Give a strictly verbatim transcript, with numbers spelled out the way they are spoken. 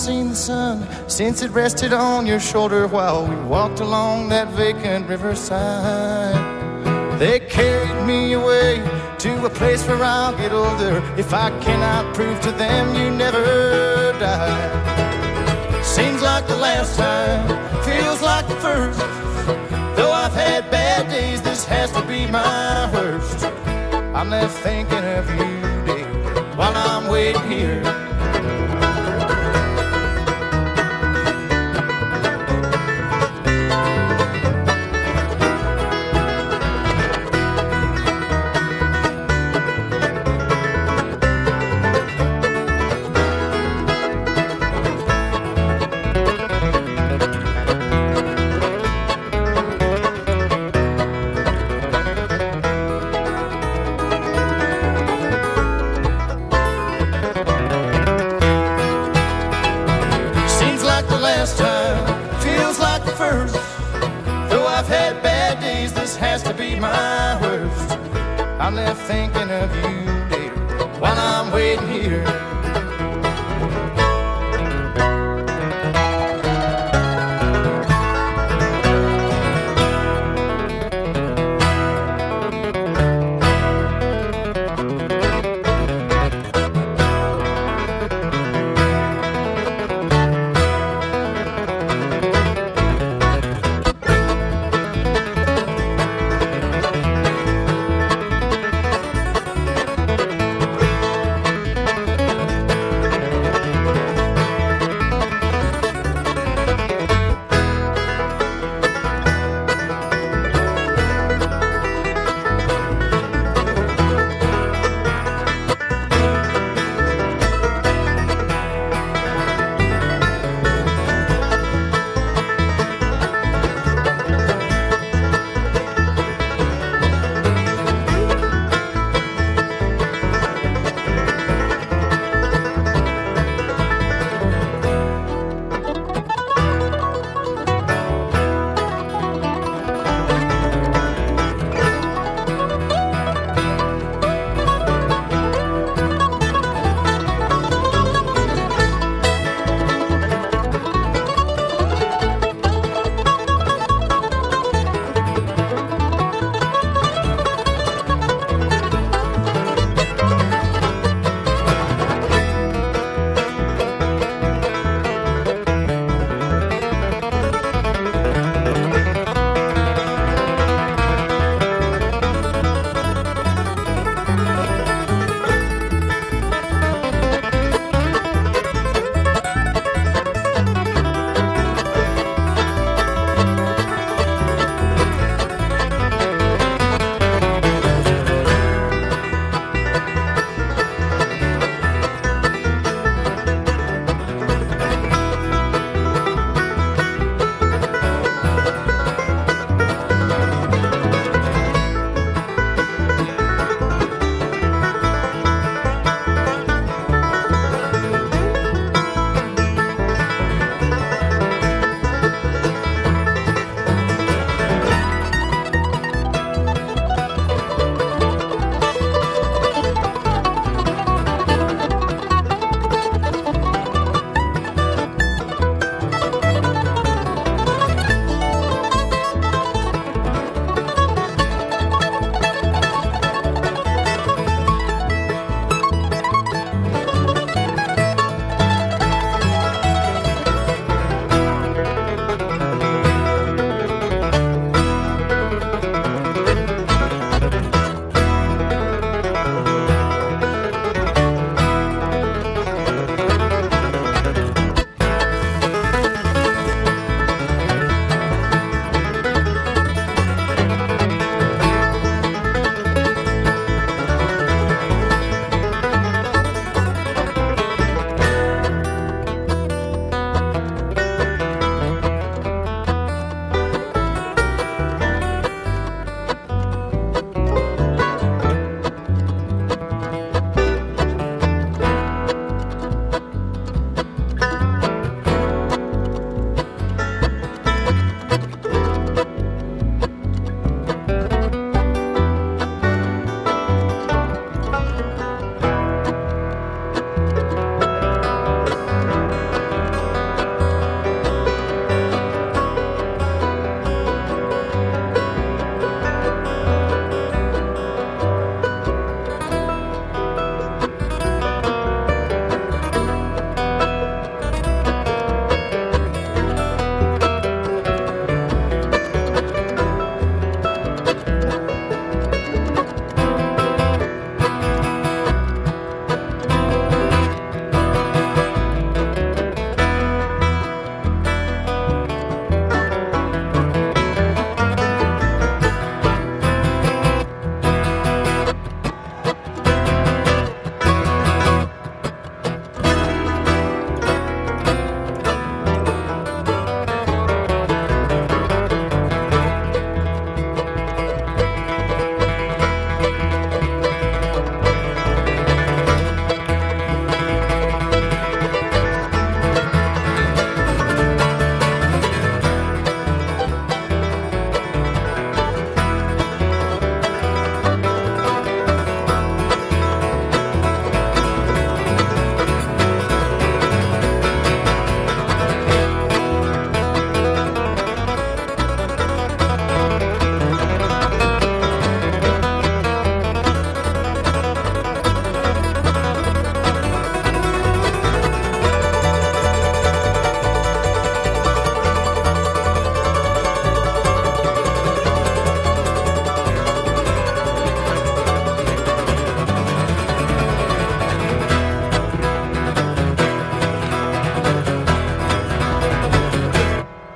seen the sun since it rested on your shoulder while we walked along that vacant riverside. They carried me away to a place where I'll get older if I cannot prove to them you never died. Seems like the last time, feels like the first. Though I've had bad days, this has to be my worst. I'm left thinking of you, dear, while I'm waiting here. My worst. I'm left thinking of you, dear, while I'm waiting here.